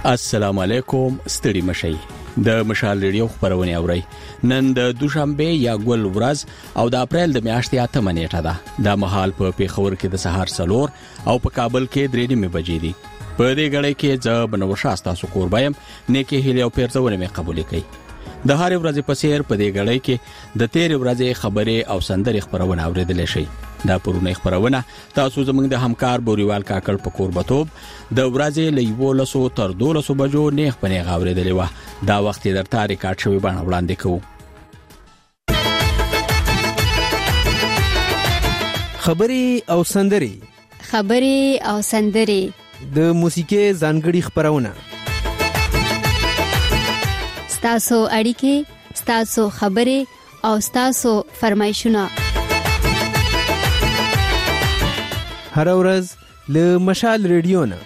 السلام علیکم، ستړي مشئ. د مشال ریډیو خبرونه اورئ. نن د دوشنبه یا ګل ورځ او د اپریل د میاشتې 8 نیټه ده. د مهال په پیښور کې د سهار 4 او په کابل کې 3 بجې دي. په دې غړې کې ز بنوشا تاسو قربایم نیکه هلي او پیرزونه مې قبول کړي. د هر ورځې په سیر په دې غړې کې د 13 ورځې خبرې او سندري خبرونه اوریدل شي. دا پرونه خبرونه تاسو زموږ د همکار بوريوال کاکړ په قربتوب د ورځې له 12 تر 12 بجو نیغ په نیغ اوریدلې و. دا وخت درته ریکارډ شوی باندې وړاندې کوو. خبري او سندري د موسیقي ځانګړي خبرونه، ستاسو اړیکې، ستاسو خبري او ستاسو فرمایشونه هر ورځ له مشال ریډیو نه.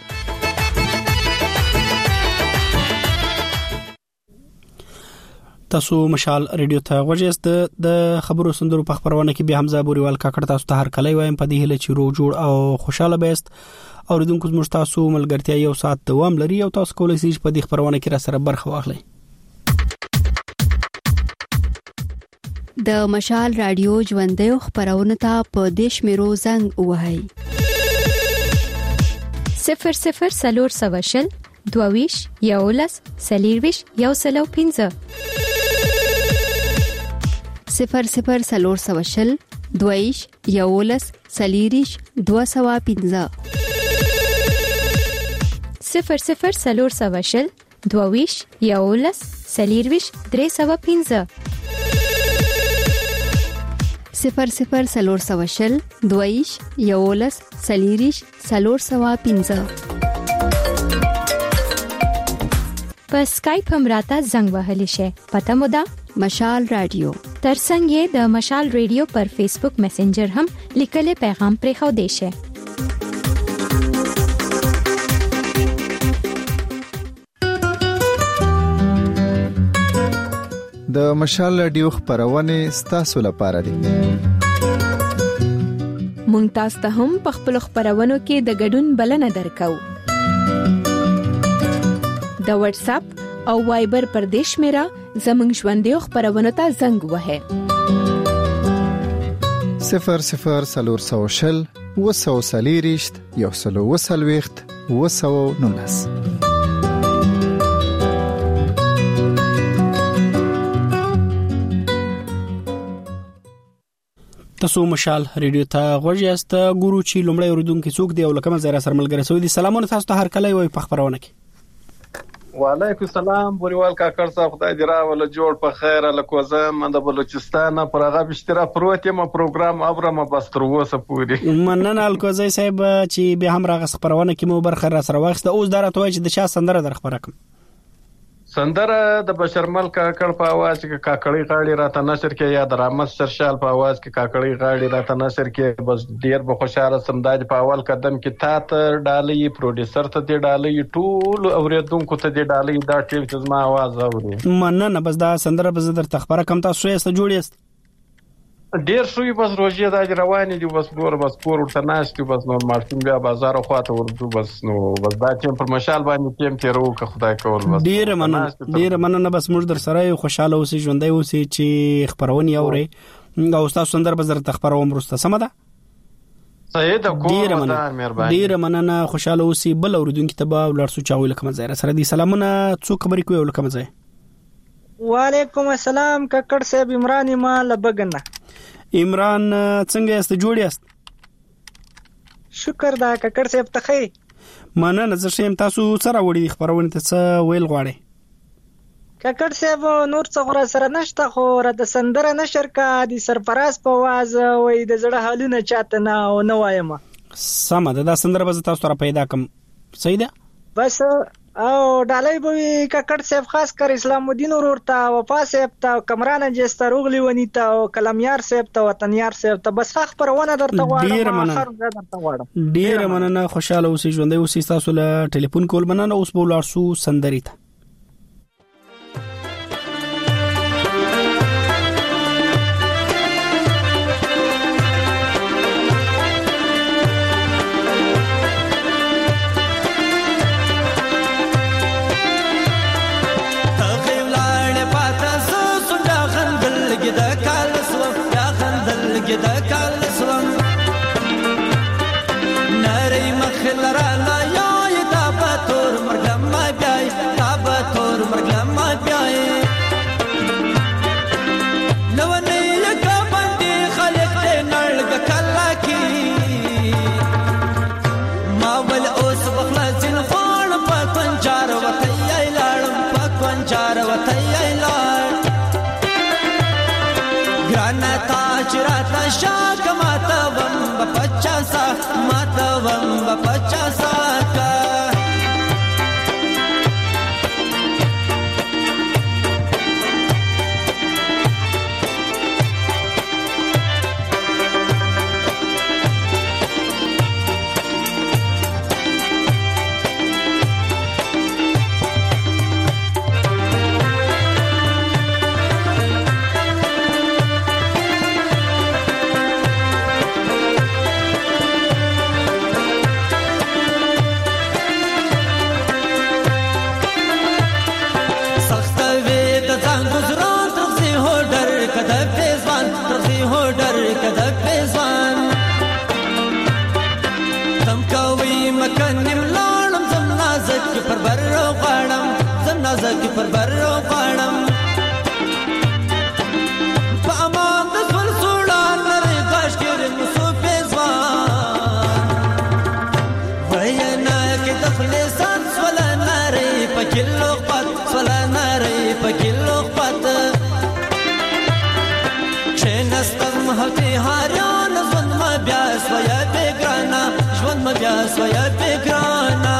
تاسو مشال ریډیو ته غوږیاست. د خبرو سندرو په خبرونه کې به حمزه بوريوال کاکړ تاسو ته هر کله وایم په دې هله چې روغ جوړ او خوشاله بیست. اوریدونکو زموږ تاسو ملګرتیا یو ساعت دوام لري او تاسو کولای شئ په دې خبرونه کې را سره برخه واخلئ. د مشال رادیو ژوندۍ خبرونه ته په دیش میرو زنګ وهاي 00 سواشل 22 یولس سلیرویش یو سلو 15 00 سواشل 22 یولس سلیریش 215 00 سواشل 22 یولس سلیرویش 315 00 سواشل 22 یولس سلیریش 315 په اسکایپ هم راته زنګ وهلی شي. پته مو ده مشال رادیو. ترڅنګ د مشال رادیو پر فیسبوک میسنجر هم لیکل پیغام پرې خو دی شي. د مشال رادیو خبرونه ستاسو لپاره دي. مونږ تاسو ته هم په خپل خبرونو کې د ګډون بلنه درکو. د واتس اپ او وایبر پر دیش میرا زمنګ ژوندۍ خبرونه ته زنګ وهه 00 وسو سلیریشت یو سلو وسلويخت وسو نونس. تاسو مشال ریډیو ته غوږیاست. ګورو چې لومړی اوریدونکو څوک دی او لکه مزه سره ملګری سوي دي. سلامونه تاسو ته هر کله وي په خبرونه کې. وعلیکم السلام بوريوال کاکړ صاحب، خدای دې راول جوړ په خیر. لکوزه من د بلوچستان پر هغه بشترا پروت یم پروګرام ابرم بس تر اوسه پوری. مننه الکوزه صاحب چې به هم راغ خبرونه کې مو برخه را سره واخسته. اوس درته وای چې د چا سندره در خبره کوم. سندره د بشرمل کاکړ په आवाज کې کاکړی غاړي راته نشر کې یا د رحمت سرشال په आवाज کې کاکړی غاړي راته نشر کې. بس ډیر به خوشاله سمداج په اول قدم کې تا ته ډالۍ پروډوسر ته دی ډالۍ ټول اوریدونکو ته دی ډالۍ دا ټیم چې زما आवाज اوري. مننه. بس دا سندره به زدر تخبره کم تاسو یې ست جوړیست ډیر شوی. بس روزي دا رواني دي. بس نور بس کور ورته ناشتي. بس نور مارتین بیا بازار خواته ورځو. بس نو بس دا ټیم پر مشال باندې ټیم تیرو که خدای کول. بس ډیر مننه. بس موږ در سره خوشاله اوسئ، ژوندۍ اوسئ چې خبرونه اوري او تاسو سندره به زر تخبره ومرسته. سم ده صحیح ده. کوم مدار مهرباني. ډیر مننه. خوشاله اوسئ. بل اوریدونکو ته به ولرسو چاوي لکه مزه سره دي. سلامونه. څوک خبرې کوي لکه مزه؟ وعلیکم السلام کاکړ صاحب، عمران ما لبګنه. عمران څنګه یاست؟ جوړ یاست؟ شکر دا کاکړ صاحب ته خی. مننه. زه شیم. تاسو سره وړي خبرونه ته څه ویل غواړي؟ کاکړ صاحب نور څه غره سره نشته، خو را د سندره نشر کا دي سرفراز په واز وای د زړه حالونه چاته نه او نه وایم. سم ده. دا سندره به تاسو را پیدا کم. صحیح ده. بس او ډالۍ به کاکړ صاحب خاص کر اسلام الدین ورته وفا صاحب ته کمران جستروغلی ونی ته او کلمیار صاحب ته وطنیار صاحب ته بس خبرونه درته غواړم. ډیر مننه. خوشاله اوسئ، ژوندۍ اوسئ. تاسو له ټلیفون کول مننه. اوس به ولرسو سندري ته. ګرانه تا چې راته شاک ماتوم به 50 ماتوم به 50 کا زکی پر برو غړم په امان د ټول سوړان لري کاش کې مسو پېزوان وینا کې د خلصان ولا نری په کلو پات ولا نری په کلو پات چې نستم هته هاران ژوند ما بیا سویا بګرانا ژوند ما بیا سویا بګرانا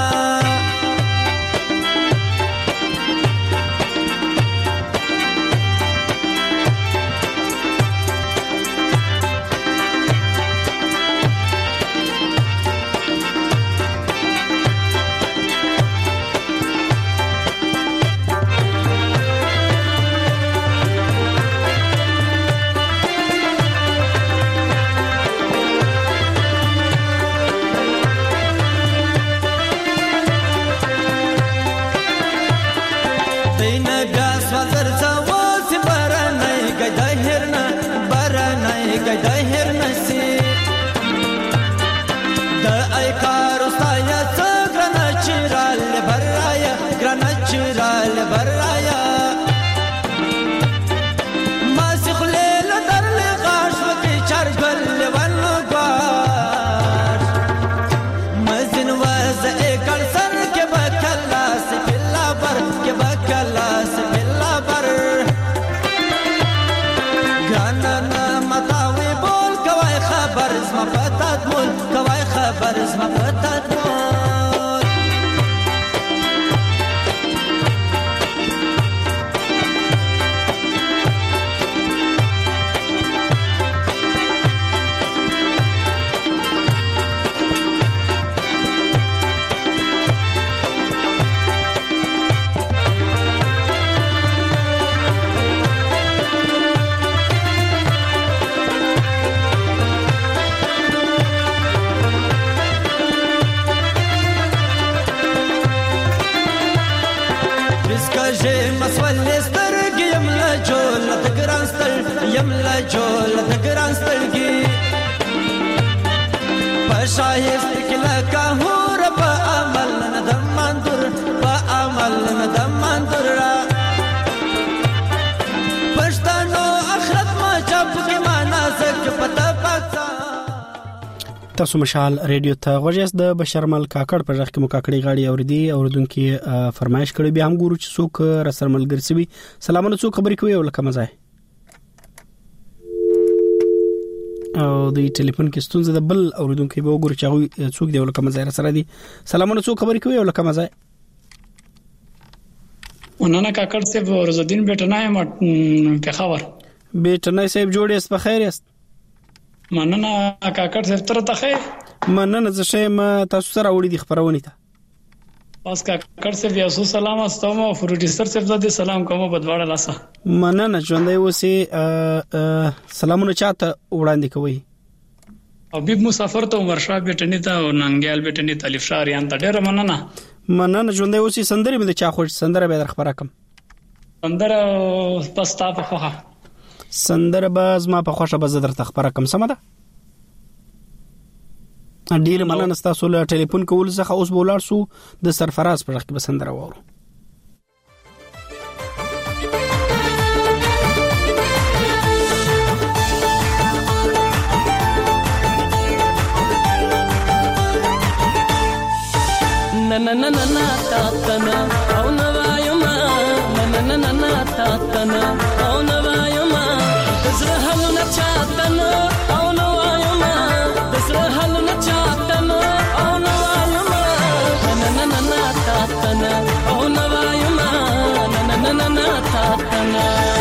شایست کله کا هور په عمل ندم مندر په عمل ندم مندر پښتنو اخرت ما چپ کې معنا زک پتا پتا تاسو مشال ریډیو ته غوښیاست د بشرمل کاکړ په ځخ کې مو کاکړی غاړي اوریدي اوردونکو فرمایش کړی بیا هم ګورو چې څوک رسرمل ګرځوي سلامونه څوک خبرې کوي ولکه مزه او د ټلیفون کې ستونزه د بل اوریدونکو به وګورو چې هغه څوک دی ولکه مزه سره دي سلامونه څوک خبرې کوي ولکه مزه وننه کاکړ صاحب ورزدین بیٹنای په خبر بیٹنای صاحب جوړیس په خیر است مننه کاکړ صاحب تر ته خیر مننه زه شم تاسو سره وړي د خبرونه ته پاس کاکړ صاحب یاسو سلام استوم او پروډوسر صاحب زده سلام کوم په دواړه لاسه مننه ژوندۍ اوسې سلامونه چاته وړاندې کوي حبیب مسافر ته عمر شاه بیٹنی ته او ننګیال بیٹنی ته الف شاریان ته ډېر مننه ژوندۍ اوسې سندرې مې چا خوښ سندره به در خبره کوم سندره پستا په خوخه سندره باز ما په خوښه به زدر ته خبره کوم سم ده ډیر مننه تاسو له ټلیفون کول څخه اوس بولار سو د سرفراز پر وخت به سندره وورو na na na na ta ta na au na vayuma na na na na ta ta na au na vayuma zra چاتن او نو وایم دسر حل نه چاتن او نو وایم نن تاتن او نو وایم نن تاتن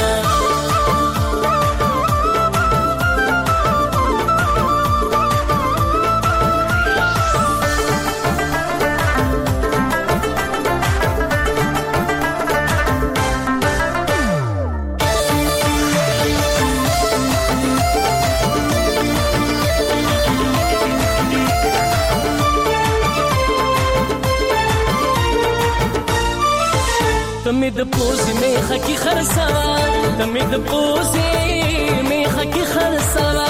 تمید پوزی میخه کی خرسوا تمید پوزی میخه کی خرسوا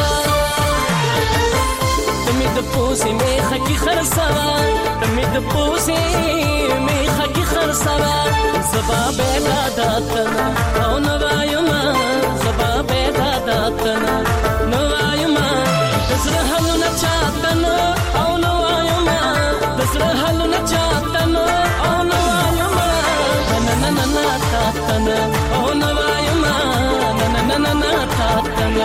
تمید پوزی میخه کی خرسوا تمید پوزی میخه کی خرسوا زبا بیدا داتنا او نوایما زبا بیدا داتنا نوایما دسر حلو نچاتنا او نوایما دسر حلو نچاتنا او نوایما ننا تاتنا او نوایما ننا تاتنا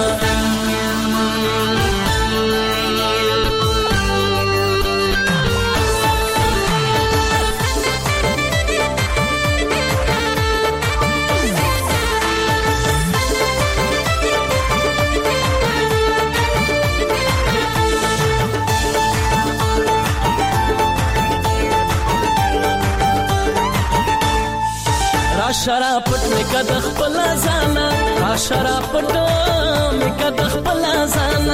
شراپټ می کده خپل ځانا را شراپټ می کده خپل ځانا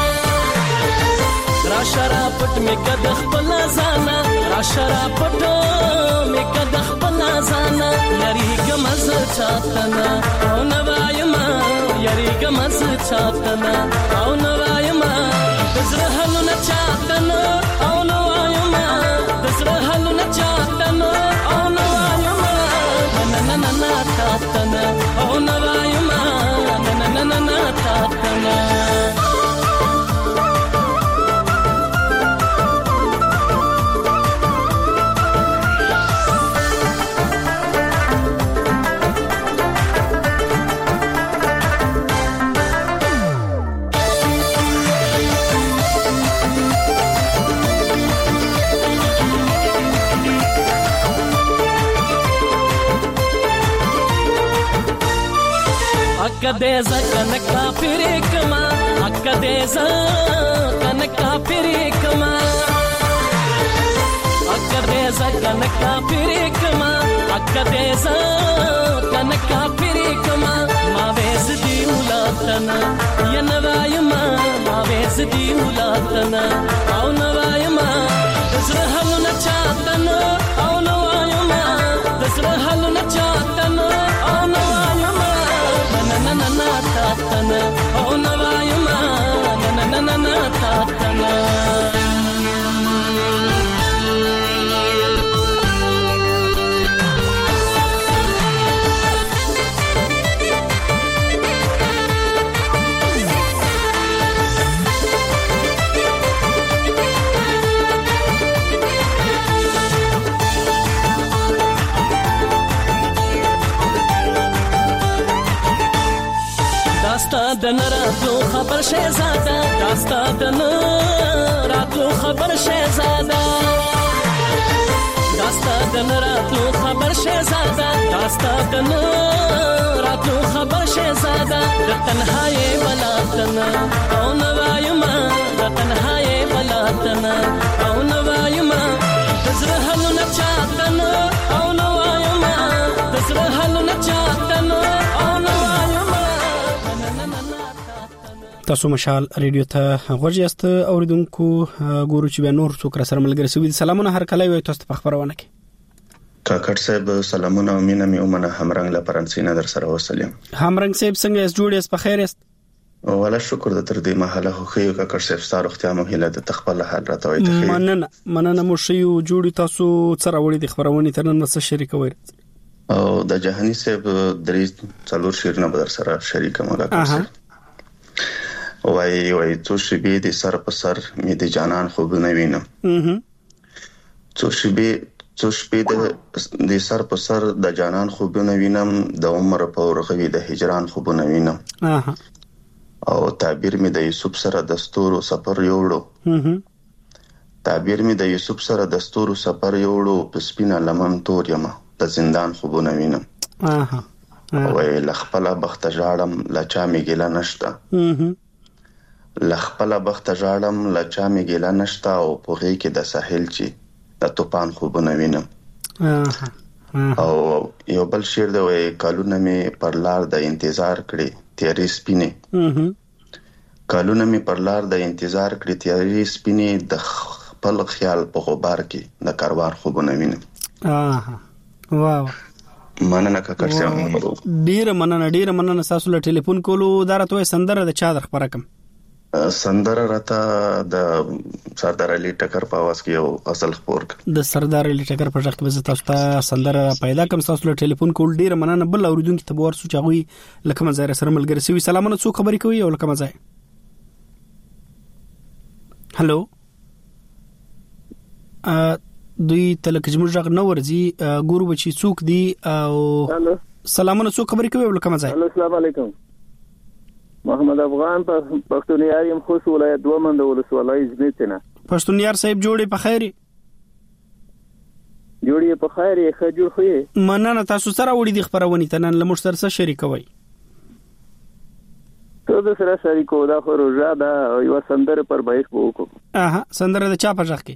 را شراپټ می کده خپل ځانا را شراپټ می کده خپل ځانا یری کمز چاتنا او نوایما یری کمز چاتنا او نوایما دزر حل نه چاتنا او نوایما دزر حل نه چاتنا او نوایما ننا تاتنا او نوایما ننا تاتنا akadeza kana kafiri kama akadeza kana kafiri kama akadeza kana kafiri kama akadeza kana kafiri kama ma vezdi ulatana ya navayma ma vezdi ulatana au navayma dasra halna chatana au navayma dasra halna chatana au navayma ننا تاتنا او نوایما ننا تاتنا داستا د نراتلو خبر شهزاده داستا د نراتلو خبر شهزاده داستا د نراتلو خبر شهزاده داستا د نراتلو خبر شهزاده د تنهایی بلاتنا او نوایما د تنهایی بلاتنا او نوایما دزر حلو نچاتنا او نوایما دزر حلو نچاتنا او نوایما تاسو مشال ریډیو ته غوږ یاست اوریدونکو ګورو چې به نور څوک را سره ملګری سوي سلامونه هر کله وي تاسو په خبرونه کې کاکړ صاحب سلامونه او مینه مې ومنه همرنګ لا فرانسینا در سره وسلم همرنګ صاحب څنګه یې جوړ یې په خیر است ولا شکر د تر دې محله خو یو کاکړ صاحب ستاره اختیار مو هله د تخپل حال راته وي ته مننه مو شیو جوړی تاسو سره وړي د خبرونه ترنن سره شریکوي او د جهاني صاحب درې څلور شیرونه به در سره شریکه مو راکړم وای څو شی به د سر په سر می د جانان خوب نه وینم څو شی د سر په سر د جانان خوب نه وینم د عمر په ورغوي د هجران خوب نه وینم او تعبیر می د یوسف سره د ستورو سفر یوړو تعبیر می د یوسف سره د ستورو سفر یوړو په سپینه لمن تور یم د زندان خوبونه وینم وای لخپله بخت ژاړم لچا می ګیله نشته لخپله بخت ژاړم لچا می ګیله نشته او په غي کې د ساحل چی د توپان خوبونه وینم او یو بل شعر دی وای کالونه می پر لار د انتظار کړي تیاری سپینه کالونه می پر لار د انتظار کړي تیاری سپینه د خپل خیال په غبار کې د کاروان خوبونه وینم واو مننه کاکر صاحب ډیر مننه تاسو له ټلیفون کولو درته سندره د چا در خبره کوم سندره راته د سردار علي ټکر په आवाज کې یو اصل خبر د سردار علي ټکر په ځخ کې تاسو ته سندره پیدا کوم تاسو له ټلیفون کول ډیر مننه بل اوریدونکو ته ورسو چاوي لکه مزه سره ملګری سوي سلامونه څو خبري کوي او لکه مزه هالو دوی تلک جمعه غ نو ورځي ګورو بچي څوک دی او سلامونه څو خبري کوي او لکه مزه السلام علیکم محمد افغان پښتونیار يم خوش ولایت دومند ولسوالۍ زمیتنه پښتونیار صاحب جوړې په خیري جوړې په خیري خجور خو مننه تاسو سره وړي د خبرونه تنن لمر سره شریکوي ته د سره شریکو دا خو روزه دا یو سندره پر بایش وکړو سندره د چا په ځخ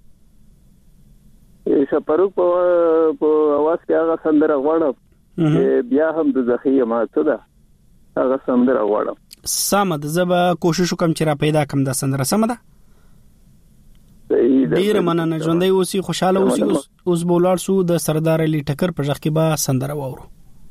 کې شپرو په आवाज کې هغه سندره غواړم بیا هم د ځخې ما ته دا هغه سندره غواړم سمد زبا کوشش وکم چې را پیدا کم د سندره سمده ډیر مننه ژوندۍ اوسې خوشاله اوسې اوس بولار سو د سردار علي ټکر په ځخ کې با سندره وورو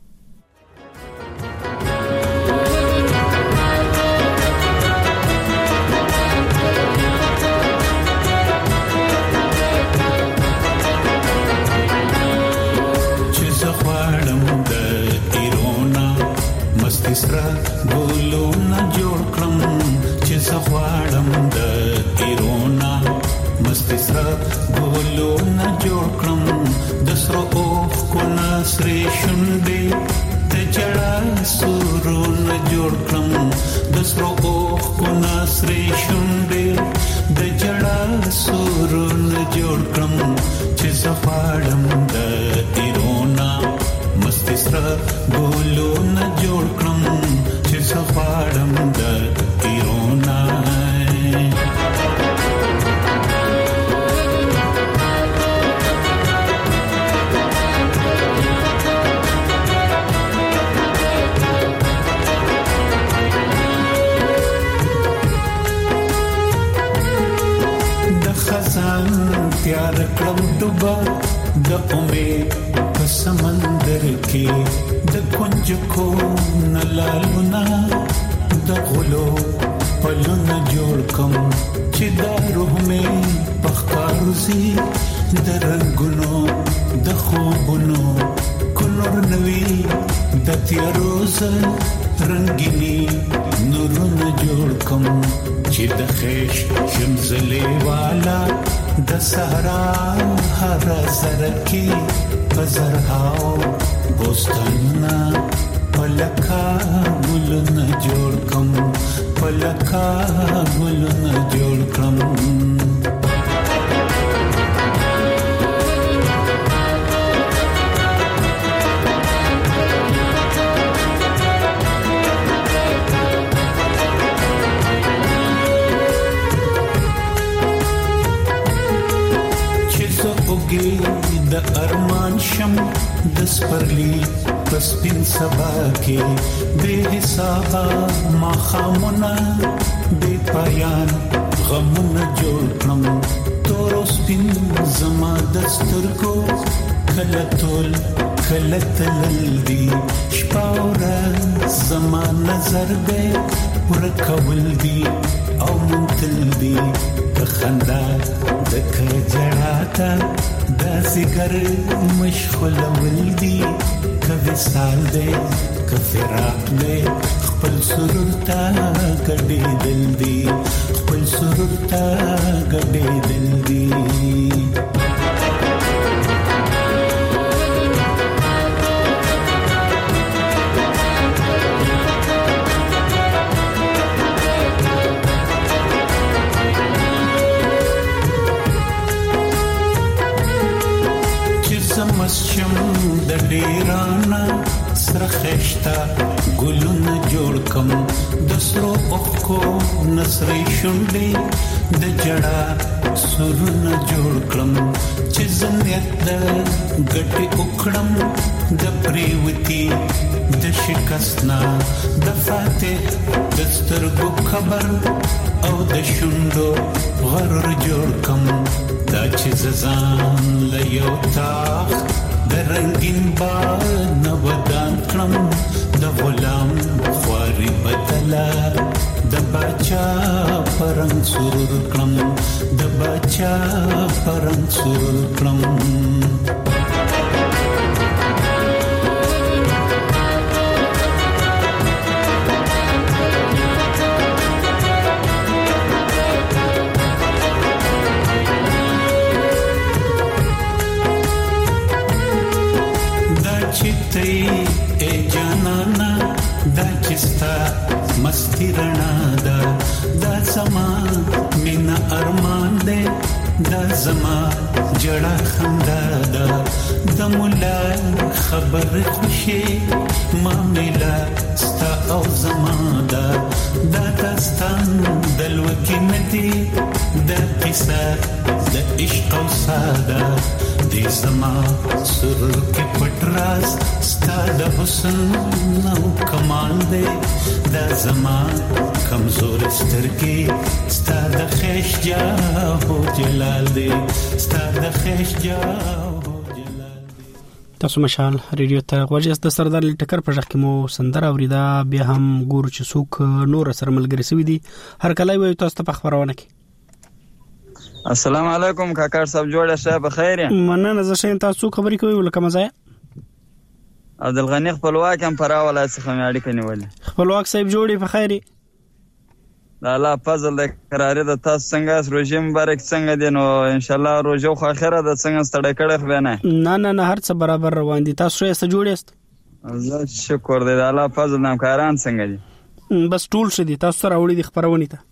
سره ګلونه جوړ کړم چې زغواړم د ایرونا مست سره ګلونه جوړ کړم د سرو اوف کو نسري شونډې د جړا سورونه جوړ کړم د سرو اوف کو نسري شونډې د جړا سورونه جوړ کړم چې زغواړم د ایرونا مست سره ګلونه جوړ کړم چې زغواړم د ایرونا د خزان تیار کړم ډوبه د امید په سمندر کې د کنج کو نلالونا د غلو پلونه جوړ کوم چې د روح مې پخکاروزي د رنگونو د خوبونو کلور نوي د تیاروز رنگینی نورونه جوړ کوم چې د خیش شمزلې والا د صحرا هر سرکی پزرهاو بوستاننا پلکا گلونه جوړ کوم پلکا گلونه جوړ کوم د ارمان شم د سپرلی پسپین سبا کې بے حساب ما خامونه بے پایان غمونه جوړ کړم تور سپین زما دستور کو کله تول کله تللی شپاورا زما نظر دې ورکول دی او منتل دی خندا د کجړاتا د سګر مشغول ولدي کبه سال دې کفراق دې خپل سرور تا کډې دل دی خپل سرور تا کډې دل دی شم د ډیرانا سره خشتا ګلونه جوړ کم د سرو اوخو نسرې شونډې د جړا سرونه جوړ کړم چې زنیت د ګټي وکړم د پریوتی د شکستنا د فاتح د سترګو خبر او د شونډو غرور جوړ کم دا چې ځان له یو تاخ د رنگین بال نه ودان کړم د غلام خواري بدلا د بچا پرنګ سرور کړم د بچا پرنګ سرور کړم مستی رڼا دا زما مینا ارمان دے دا زما جڑا خندا دا د مولا خبر خوشي معاملہ ستا او زما دا داستان دلوکی ندی دا قصه د عشق او ساده دې زما سرور کې پټ راز ستا د حسن او کمال دې دا زما کمزور سترګې ستا د خیش جاو جلال دې ستا د خیش جاو تاسو مشال ریډیو ته غوږی د سردار ټکر په ځخ کې مو سندره اوریدا بیا هم ګور چې څوک نور سره ملګری سوي دي هر کله وي تاسو ته خبرونه کی السلام علیکم کاکړ صاحب جوړه شه بخیر مننه زه شین تاسو خبرې کوي ولکه مزه عبدالغنی خپلواک هم پرا ولای څخه مې اړیکه نیولې خپلواک صاحب جوړي په خیري الله فضل د قرارې د تاسو څنګه روزي مبارک څنګه دي نو ان شاء الله روزو خو اخره د څنګه ستړی کړه خو نه نه هر څه برابر روان دي تاسو یې څه جوړیست الله شکر دې الله فضل نام کاران څنګه دي بس ټول شدي تاسو سره وړي د خبرونه ته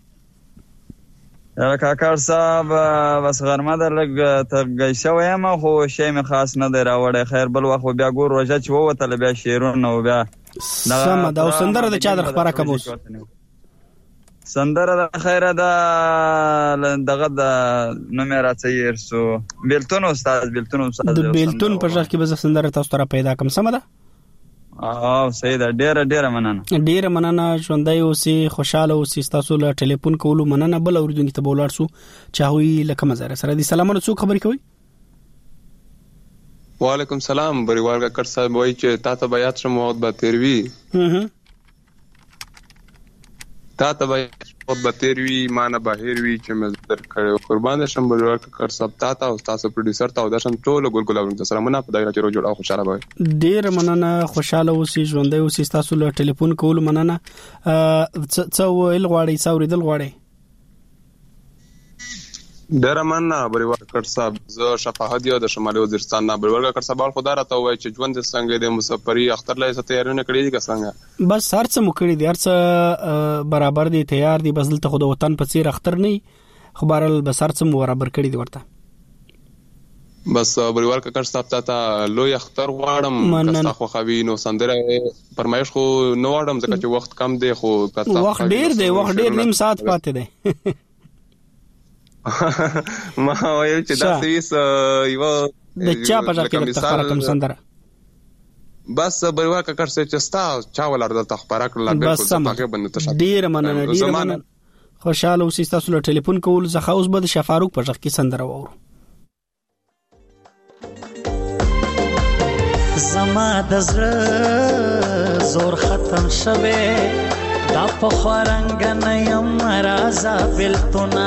کاکړ صاحب بس غرمه د لګ ته شوې ما خو شی مې خاص نه دی راوړی خیر بل وخت بیا ګور روزه چې ووتل بیا شیرونه او بیا سم دا سندره د چا در خبره کوموس سندره د خیره دغه د نومره تیر سو بیلتون استاد د بیلتون په ځخ کې به سندره تاسو ته پیدا کوم سم ده صحیح ده ډیره مننه ژوندۍ اوسې خوشاله اوسې تاسو له ټلیفون کولو مننه بل اوریدونکو ته بولاړ سو چاوي لکه مزاره سره دي سلامونه څوک خبرې کوي وعلیکم سلام بریوال کاکړ صاحب وای چې تاسو بیا څه مواد به تیروي تاسو بیا مواد به تیروي معنی بهیر وی چې مزدر کړو قربان شم بریوال کاکړ صاحب تاسو پروډوسر ته د شم ټول ګلګلاورن سره منه په دایره چې جوړ او خوشاله وي ډیر مننه خوشاله اوسې ژوندۍ اوسې تاسو له ټلیفون کول مننه څو ال غواړي څوریدل غواړي ډیر مننه بریوال کاکړ صاحب زه شفاهت یو د شمالي وزیرستان نه بریوال کاکړ صاحب خدای راته وای چې ژوند څنګه د مسافرۍ اختر لای ست تیارونه کړی دي څنګه بس هر څه مو کړی دي هر څه برابر دي تیار دي بس دلته خو د وطن په څیر اختر نه خبرل بس هر څه مو برابر کړی دي ورته بس بریوال کاکړ صاحب ته لوی اختر غواړم کستا خو خوي نو سندره پرمایش خو نو غواړم ځکه چې وخت کم دی خو وخت ډیر نیم ساعت پاتې دی ما وایو چې دا سیس یو د چا په ځکه د تخبره کوم سندره بس بریوال کاکړ صاحب چې ستا چا ولر د تخبره کړل بالکل ځکه باندې تشکر ډیر مننه خوشاله اوسې تاسو له ټلیفون کول زخه اوس به د شفاروق په ځکه کې سندره وورو زما د زړه زور ختم شوه دا په خورنګ نه یم رازا بلتونا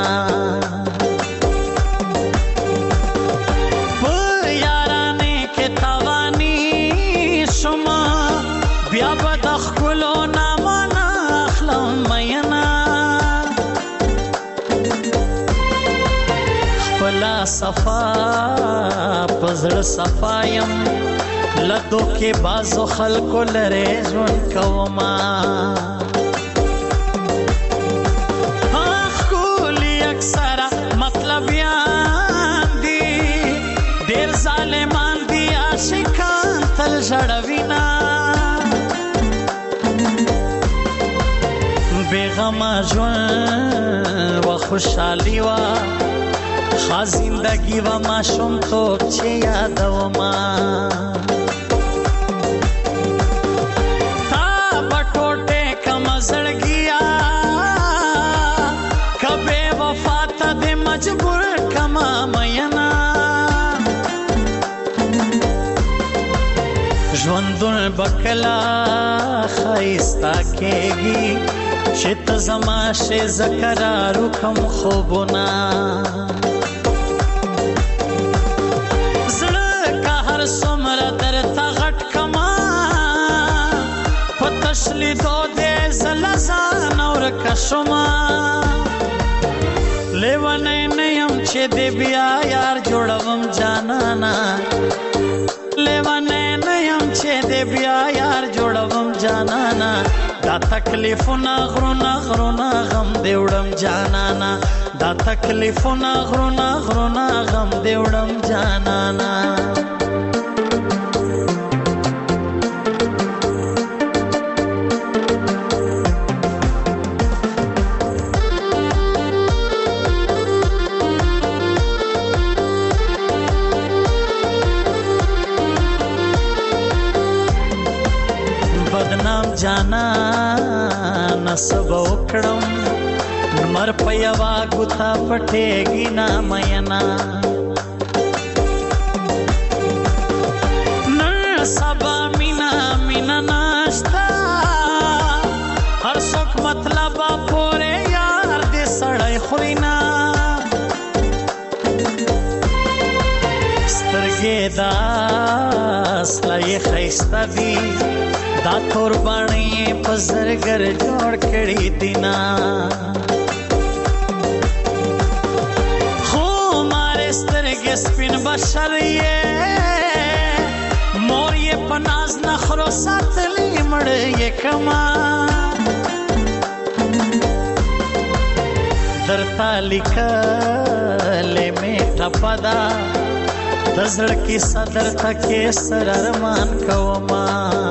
په یارانه کې توانی شما بیا به د خلو نامه اخلم مینا خپل صفا پزړ صفایم لدو کې بازو خلکو لره ژوند کوما مطلب یان دی ډیر ظالمان دی عاشق بیغم ژوند و خوشحالي وا خاص زندگی و ما شوم توپ چې یادوما تا بټوټه کم زړګیا کبه وفا ته د مجبور کما مینا ژوندون بکلا خایستا کېږي چې ته زما شې زکرارو کوم خوبونه زړه کا هر څومره درته غټ کما په تشلیدو دې زله ځان ورکه شوما لیونی نه یم چې دې بیا یار جوړوم جانانا لیونی نه یم چې دې بیا یار جوړوم جانانا دا تکلیفونه غرونه غرونه غم دې وړم جانانا دا تکلیفونه غرونه غرونه غم دې وړم جانانا जाना नसब उकड़म मर पयवा गुथा पटेगी ना मयना न सबा मीना मीना नाश्ता हर सुख मतलब पोरे यार दे सड़ाई खुरीना स्तरगे दास लाई खैस्ता दी دا قربانی پزرګر جوړ کړی دینا خو ماره سترګې سپین بشر یې مور یې پناز نخرو ساتلی مړ یې کما درتا لیکلې میټه پدا دزړ کې صدر تکې سر ارمان کوما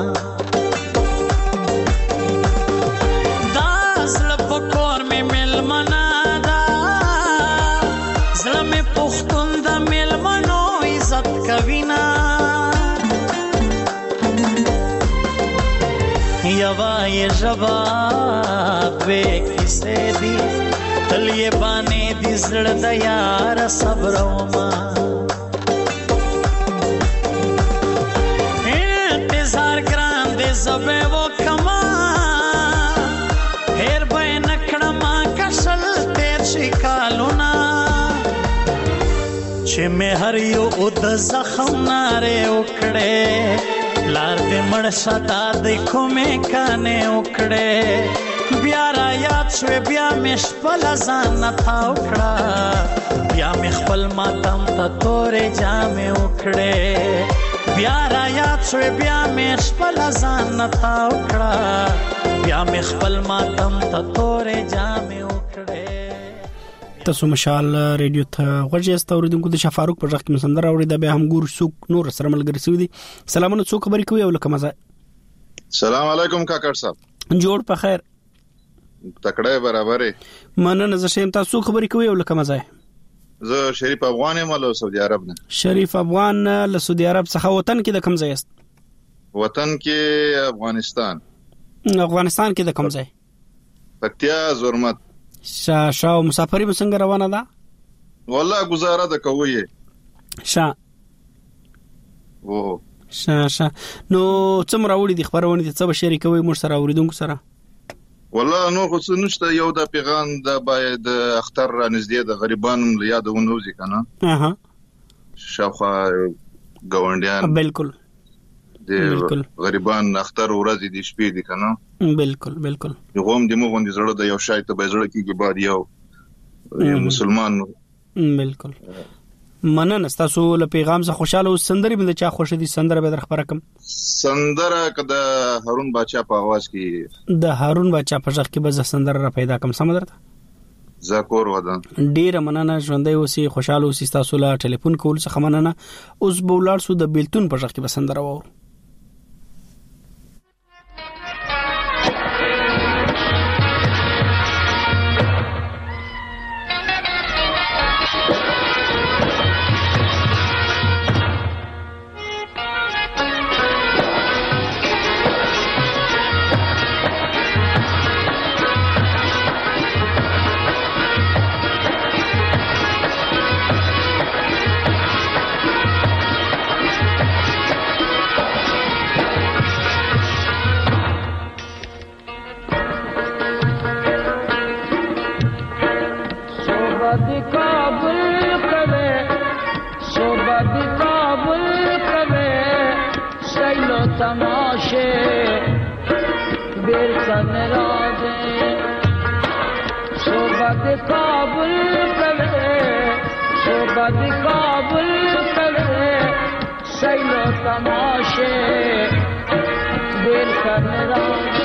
یوای جبا دوی کیسه دی تلیه بانے دی زړه د یار صبر وما انتظار ګران دې زبې وکما هر به نکړما کشل تیر شي کالونا چې مې هر یو د زخم ناره وکړې لار دې مړ شتا دیکھو مې کانه وکړې بیا را یاد شوې بیا مې خپل ځان نه تا وکړه بیا مې خپل ماتم ته تورې جامې وکړې بیا را یاد شوې بیا مې خپل ځان نه تا وکړه بیا مې خپل ماتم ته تورې جامې وکړې تاسو مشال ریډیو ته غوږی اوریدونکو د شفاروق په ځخ کې مسندر اوریدا به هم ګور څوک نور سره ملګری سوي دي سلامونه څوک خبرې کوي او لکه مزه سلام علیکم کاکړ صاحب جوړ په خیر تکړه برابرې مننه زه شیم تاسو خبرې کوي او لکه مزه زه شریف افغان یم له سعودي عرب نه شریف افغان له سعودي عرب څخه وطن کې د کوم ځای است وطن کې افغانستان کې د کوم ځای پکتیا زرمت شاو مسافری څنګه روانه ده والله گزاره ده کوي شا وو شا نو څومره وړي د خبرونه دي څه بشری کوي مر سره اوریدونکو سره والله نو خو څه نشته یو د پیغام د باید اختر را نږدې د غریبانو یادونه وځي کنه شاوخه ګاونډیان بالکل د غریبان اختر ورځې د شپې دي کنه بالکل یوم د مو غوندې زړه د یو شای ته به زړه کېږي بعد یو مسلمان بالکل مننه تاسو له پیغام څخه خوشاله او سندري بند چا خوشې دي سندره به در خبره کوم سندره کده هارون بچا په आवाज کې د هارون بچا په ځخ کې به سندره را پیدا کوم سم درته زکور ودان ډیر مننه ژوندۍ اوسې خوشاله اوسې تاسو له ټلیفون کول څخه مننه اوس بولار سو د بیلتون په ځخ کې به سندره وو تماشے بیر کنرازے صحبت کابل کرے صحبت کابل کرے سیلو تماشے بیر کنرازے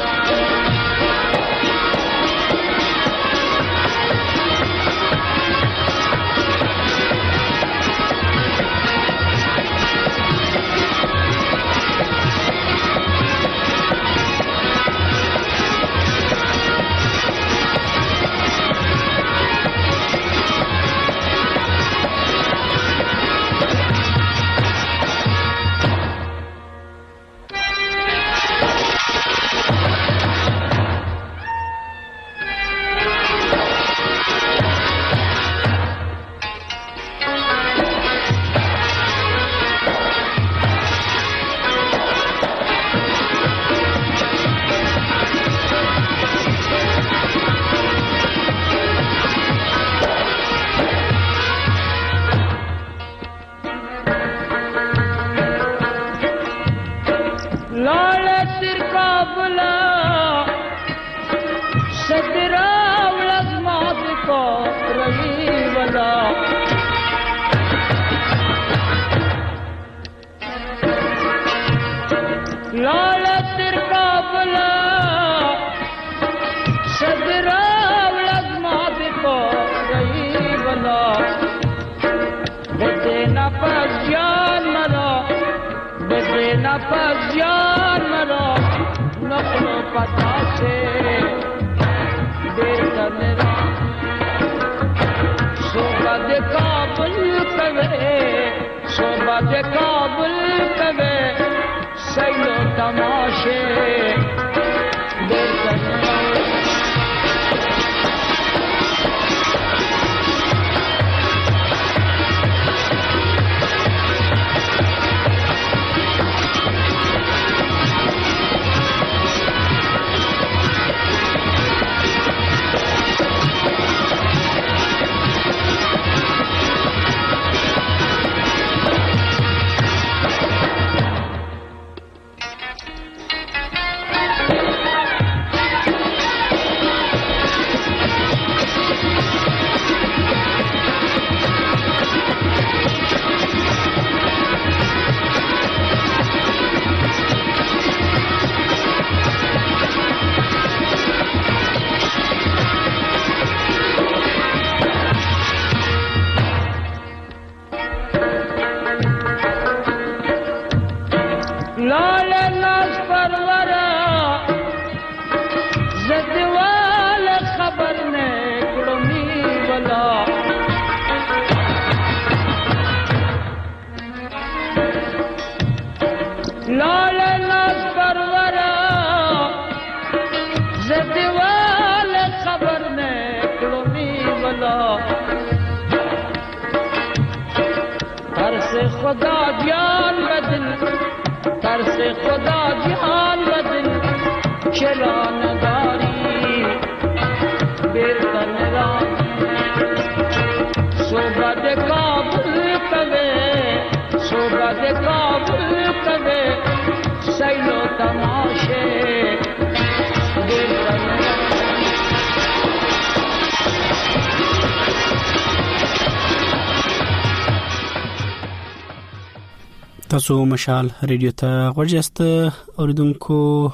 تاسو مشال ریډیو ته غوښیاست اوریدونکو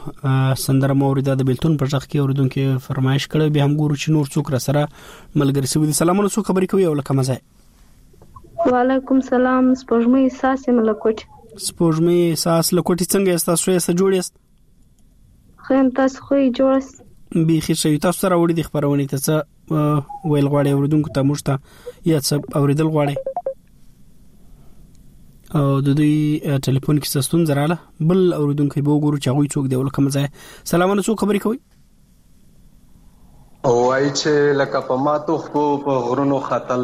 سندره موریده د بلتون پر ځخ کې اوریدونکو فرمایش کړو به هم ګورو چې نور څوک را سره ملګری سوي سلامونه څوک خبرې کوي او لکه مزه وعلیکم سلام سپوږمۍ احساس ملکوټ سپوږمۍ احساس لکوټ څنګه تاسو یې جوړیاست خیم تاسو خو یې جوړس به خیر تاسو سره وړي د خبرونه ته څه ویل غواړي اوریدونکو ته مشته یا څه اوریدل غواړي او د دوی ټلیفون کې ستون زراله بل اوریدونکو به وګورو چې هغه څوک دی ولکه مزه سلامونه څوک خبرې کوي او وای چې لکه په ماتو خو په غرونو خاتل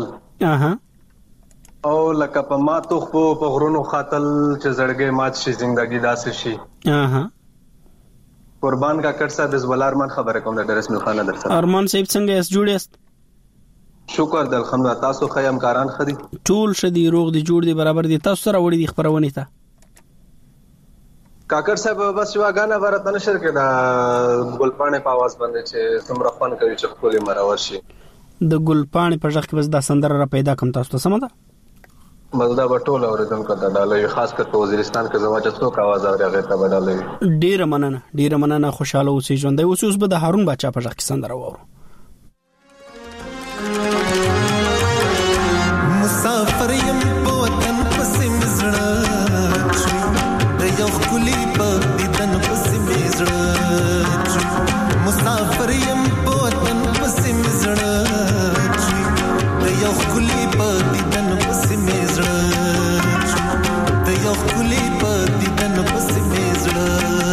او لکه په ماتو خو په غرونو خاتل چې زړګي مات شي ژوندۍ داسې شي قربان کا کړ صاحب حزب الله ارمان خبره کوم د درس مخانه درته ارمان صاحب څنګه اس جوړیاست شکر د الحمدلله تاسو خیم کاران خدي ټول شدي روغ دي جوړ دي برابر دي تاسو سره وړي دي خبرونه ته کاکړ صاحب بس یو غانا ورته نشر کې دا ګلپانې په आवाज باندې چې څومره فن کوي چې خپل مرور شي د ګلپانې په ځخ کې بس دا سندره را پیدا کوم تاسو ته سم ده مزدا بټول اوریدونکو ته ډالې خاص کر په وزیرستان کې زما چې څوک आवाज اوري هغه ته ډالې ډیره مننه خوشاله اوسې ژوندې اوس به د هارون بچا په ځخ کې سندره وورو مسافر يم په وطن پسې مزړه د یو کلی په دیدن پسې مزړه مسافر يم په وطن پسې مزړه د یو کلی په دیدن پسې مزړه د یو کلی په دیدن پسې مزړه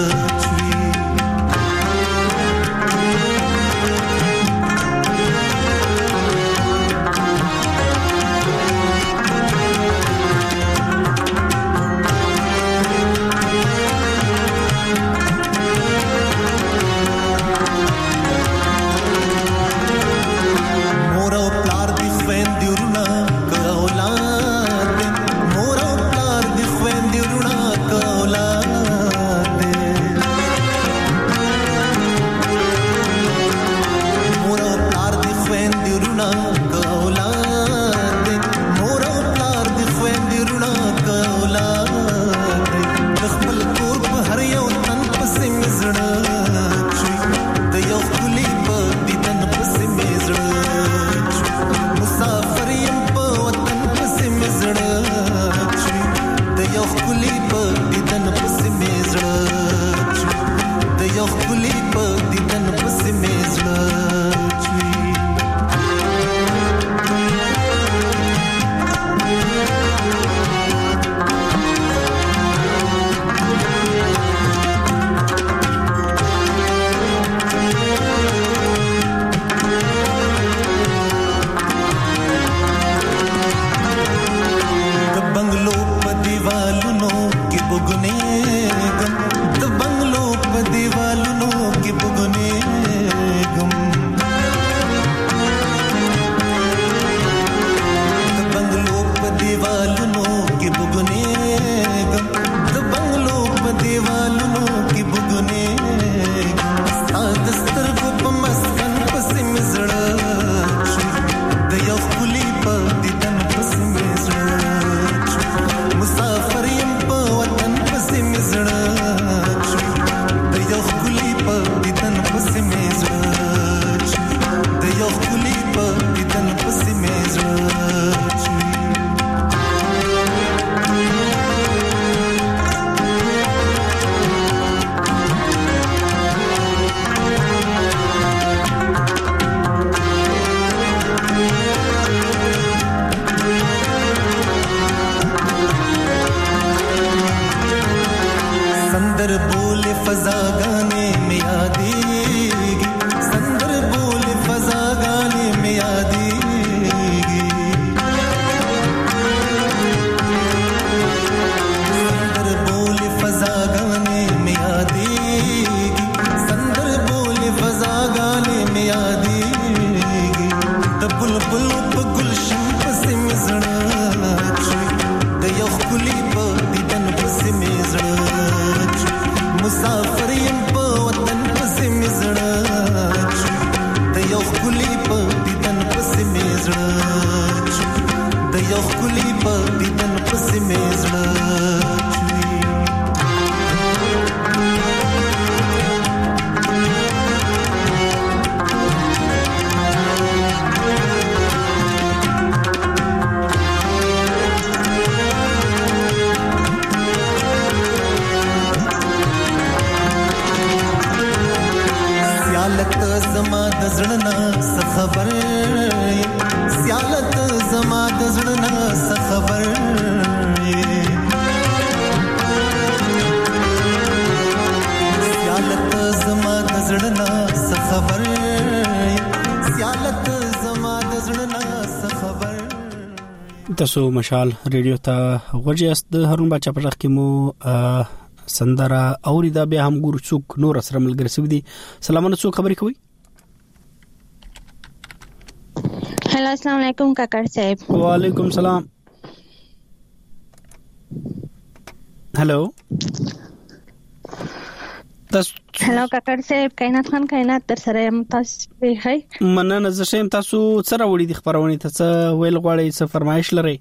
تاسو مشال ریډیو ته غوږی د هارون بچا په ځخ کې مو سندره اوریدا به هم ګور څوک نور سره ملګری سوي دي سلامونه څوک خبرې کوي هلو السلام علیکم کاکړ صاحب وعلیکم سلام هلو هلو کاکړ صاحب کائنات خان کائنات در سره یم تاسو به هي مننه زه شم تاسو سره وړي د خبرونه ته ویل غواړئ څه فرمایش لرئ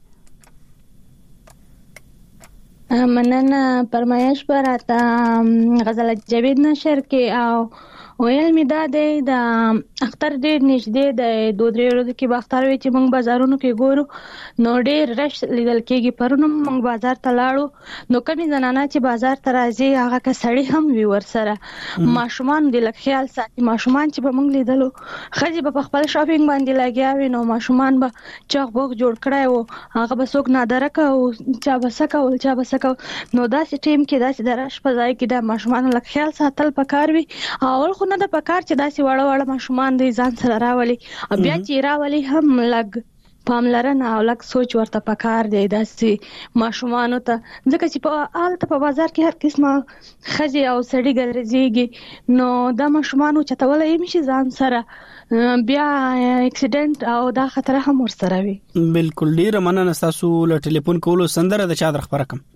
مننه فرمایش براته غزل جاوید نشر کې او ویل می دا د اختر ډیر نږدې د 2-3 ورځې کې باختر وی چې موږ بازارونو کې ګورو نو ډیر رش لیدل کېږي پرونو موږ بازار ته لاړو نو کمی زنانه چې بازار ته راځي هغه که سړی هم وی ورسره ماشومان د لک خیال ساتي ماشومان چې به موږ لیدلو خځې به خپل شاپینګ باندې لګیا وي نو ماشومان به چاغ بوغ جوړ کړای وو هغه به څوک نادرکه او چا به سکول نو داسې ټیم کې داسې درش په ځای کې د ماشومان لک خیال ساتل پکار وي اول خو نه د پکار چې داسې وړه ماشومان د ځان سره راولي بیا چې راولي هم لګ پاملرنه او لګ سوچ ورته پکار دی داسې ماشومانو ته ځکه چې په آلته په بازار کې هر قسمه خځې او سړي ګرځيږي نو دا ماشومانو چتولای میشي ځان سره بیا اکسیډنټ او دا خطر هم ورسره وي بالکل ډیر مننه تاسو له ټلیفون کولو سندره د چا در خبره کوم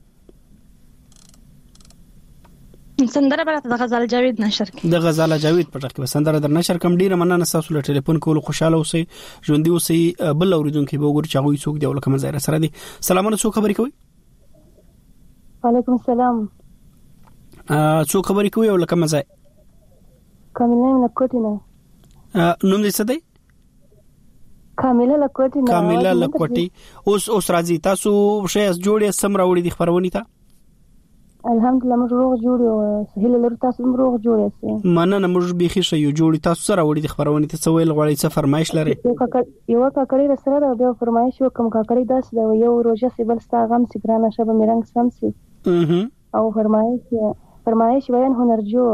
سندره برات د غزل جاوید نشر کې د غزل جاوید په ټاکه سندره در نشر کوم ډیره مننه تاسو له ټلیفون کولو خوشاله اوسئ ژوندۍ اوسئ بل اوریدونکو به وګورئ چې هغه څوک دی ولکه مزایره سره دي سلامونه څوک خبرې کوي وعلیکم السلام څوک خبرې کوي ولکه مزای کامله لکوټینه نوم دې څه دی کامله لکوټی اوس راځي تاسو شې جوړې سم راوړي د خبرونی ته الحمدلله موږ روغ جوړ یو سهیل لرو تاسو هم روغ جوړ یاست مننه موږ بيخي شو جوړی تاسو سره وړي د خبرونه ته څه ویل غواړئ څه فرمایش لري یو کاکړی سره دا به فرمایش وکم کاکړی داس دا یو روزه سی بل ستا غم سی ګرانه شبه میرنګ سم سی او فرمایش وین هنرجو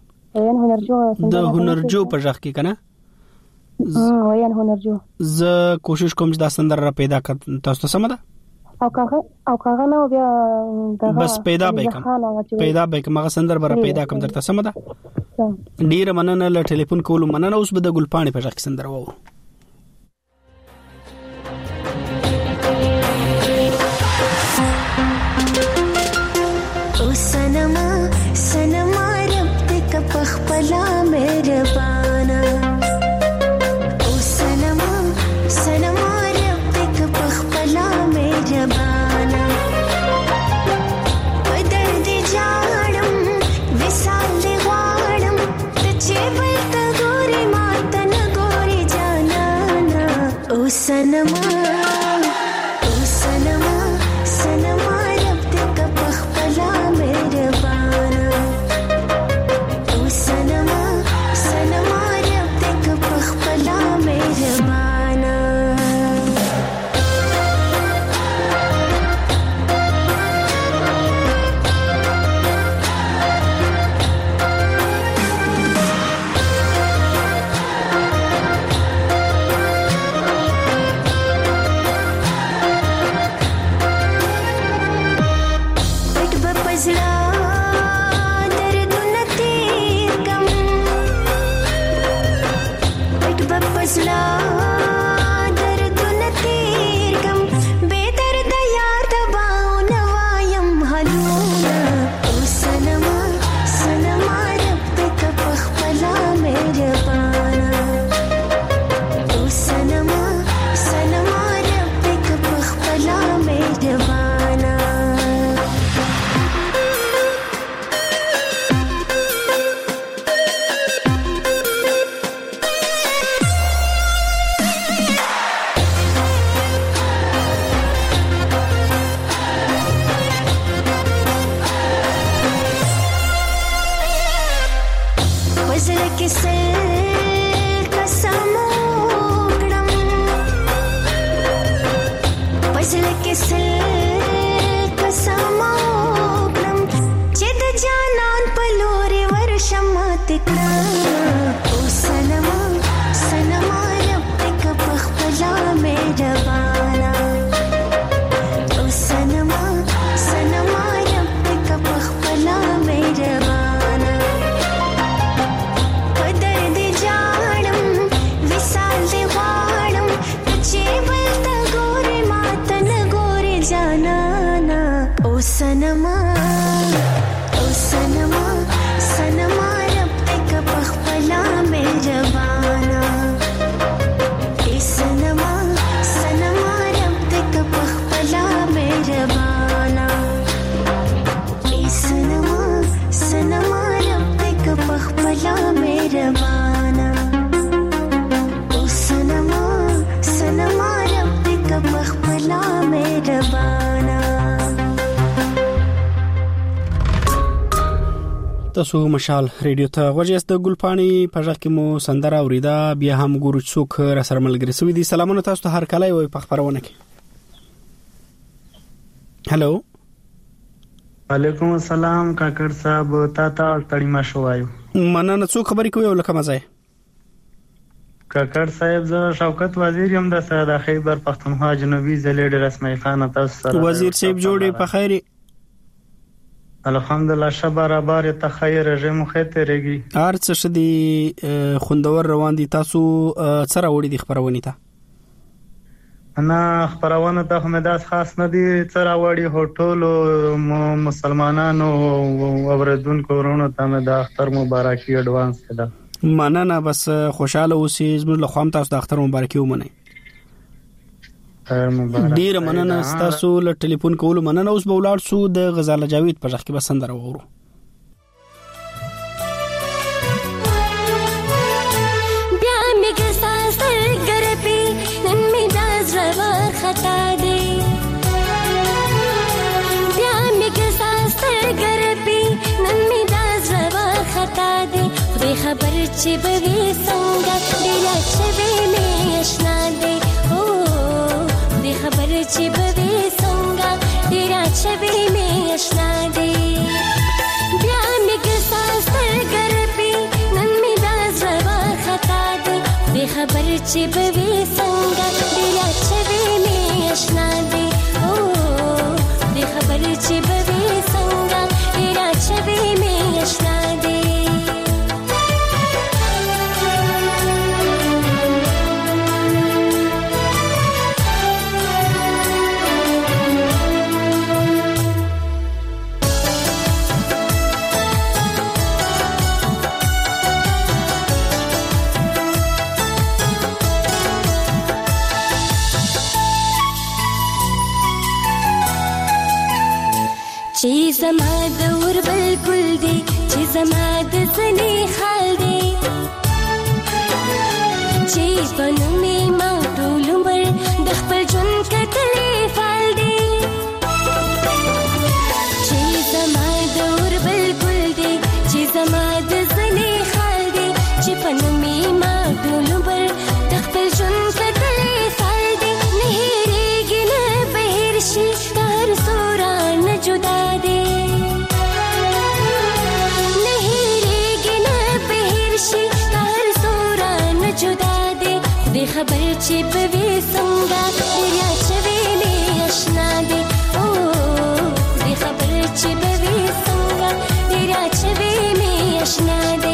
د هنرجو په ځخ کې کنه وین هنرجو ز کوشش کوم چې دا سندره پیدا کړم تاسو ته سم ده او کاغه نو بیا بس پیدا به کوم هغه سندر بر پیدا کوم درته سم ده ډیر مننه له ټلیفون کولو مننه اوس به د ګلپاڼې په ځکه سندر وو او سنما رب تک پخپلا مهربانا او سنما رب تک پخپلا مهربانا بدر دی جاړم وسال دی غواړم ته چې بل ته ګوري ماته نه ګوري جانانا او سنما رب تک پخپلا مهربانا او سنما رب تک پخپلا مهربانا تاسو مشال ریډیو ته غوږی است. ګلپانی په ځکه کې مو سندره اوریدا بیا هم ګورو څوک را سره ملګری سوي دي. سلامونه تاسو ته هر کله وي په خبرونه کې. هالو وعلیکم السلام کاکړ صاحب تاته تړي ما شوایو مننه. څوک خبرې کوي ولکه مزه کاکړ صاحب زه شوکت وزیر یم د خیبر پختونخوا جنوبي ضلع رسمي خان تاسو سره وزیر صاحب جوړې په خیر الحمدلله شبر بار ته خیر رژیم خته رګي هر څه شدي خوندور روان دي. تاسو سره وړي د خبرونه ته انا خبرونه ته همداس خاص نه دي سره وړي هوټل مسلمانانو اوردونکو ورونو ته د اختر مبارکي اډوانس ده. مننه بس خوشاله اوسئ. زموږ له خوا تاسو د اختر مبارکي ومنئ. ډیر مننه تاسو له ټلیفون کولو مننه. اوس به ولاړ سو د غزاله جاوید په ځخ کې به سندره وورو. بیا میګه ساسر ګرپی نن می داز روا خطا دی. بیا میګه ساسر ګرپی نن می داز روا خطا دی. خدای خبر چې به وي څنګه ډیلا چې می آشنا دی. خبر چې به وي څنګه ډیرا چې می آشنا دی. بیا میګه ساسر ګرپی نن می داز روا خطا دی. خبر چې به وي څنګه ډیرا چې می آشنا دی. خبر چې به وي څنګه ډیرا چې می آشنا دی. چې زما د ور بالکل دی چې زما د زنی خال دی چې پنومې ما ټول عمر د خپل ژوند کتلې فال دی. چې زما د ور بالکل دی چې زما د زنی خال دی چې پنومې ما ټول عمر د خپل ژوند کتلې فال دی. نه هېرېږي نه بهر شي هر سورا نه جدا خبر چې به وي څنګه ډیرا چې می آشنا دی. خبر چې به وي څنګه ډیرا چې می آشنا دی.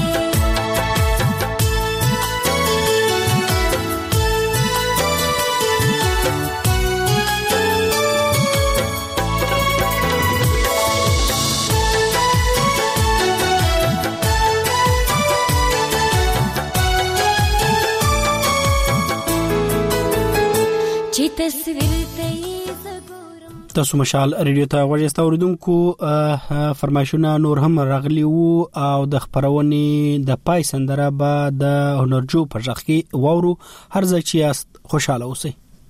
تاسو مشال ریډیو ته غوږی است. اوریدونکو فرمایشونه نور هم راغلی وو او د خبرونې د پای سندره به د هنرجو په ځخ کې وورو. هر ځای چې یاست خوشاله اوسئ.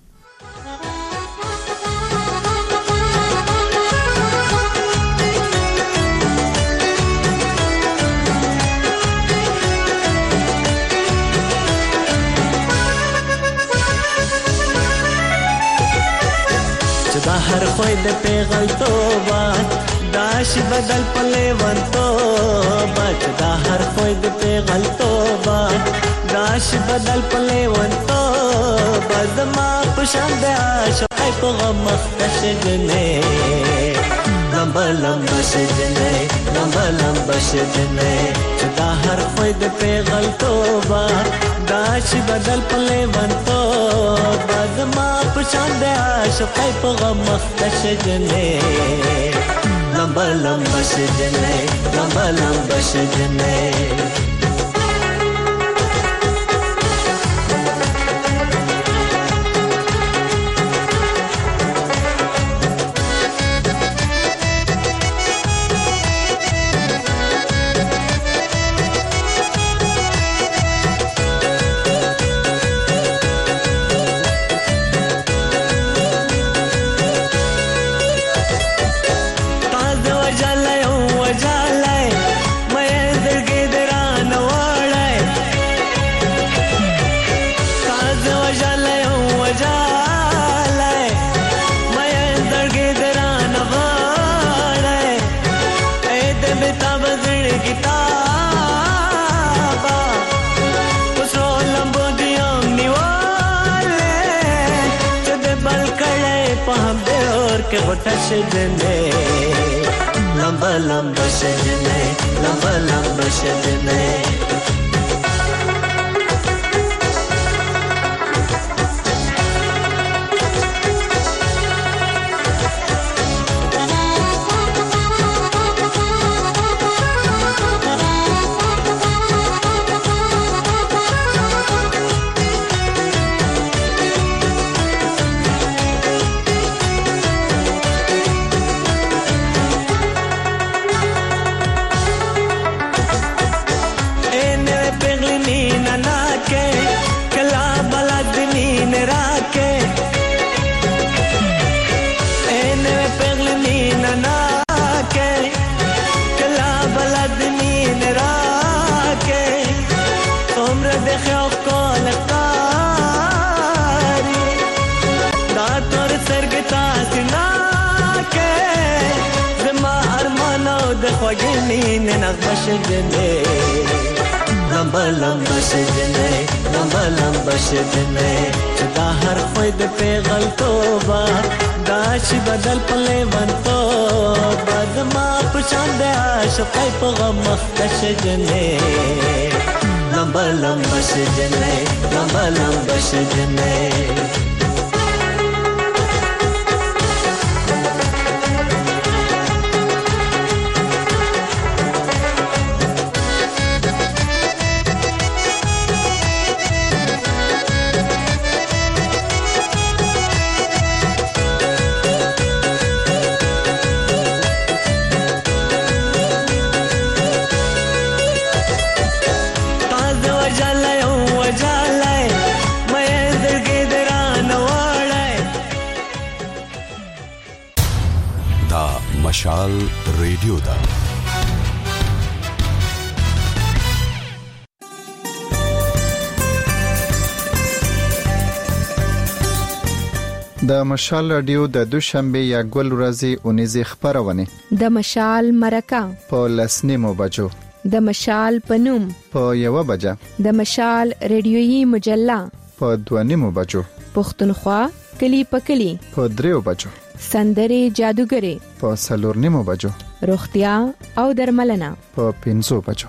دا هر خوی د پیغل توبه داش بدل پلی ون توبه دا هر خوی د پیغل توبه داش بدل پلی ون توبه زما پشان د عاشق په غم مختشدنه لمبلم بشدنه لمبلم بشدنه دا هر خوی د پیغل توبه داش بدل پلی ون توبه زما پشان د عاشق په غم مختشدنه لمبلم بشدنه لمبلم بشدنه. के होता सजने लंबा लंबा सजने लंबा लंबा सजने सजने लंबा लंबा सजने लंबा लंबा सजने दा हर खुद पे गलतोबा दाश बदल पले बनतो बद मा पसंद आशिक पे गम सजने लंबा लंबा सजने लंबा लंबा सजने مشال ریډیو دا د مشال رادیو د دوشنبه یا ګل ورځې اونیزه خبرونه د مشال مرکه په لسنیمو بجو د مشال پنوم په یو بجه د مشال ریډیویي مجله په 2:30 بجو پښتونخوا کلی پکلی په 3 بجو سندري جادوګری په 4:30 بجو روغتیا او درملنه په 5 بجو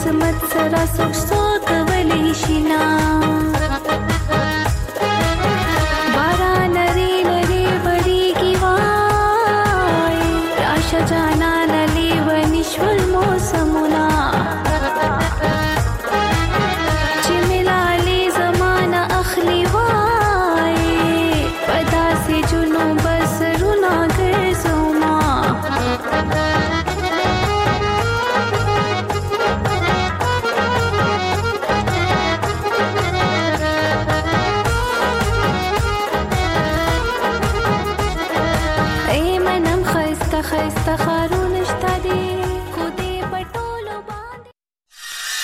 عظمت سره څوک څو کولای شي نه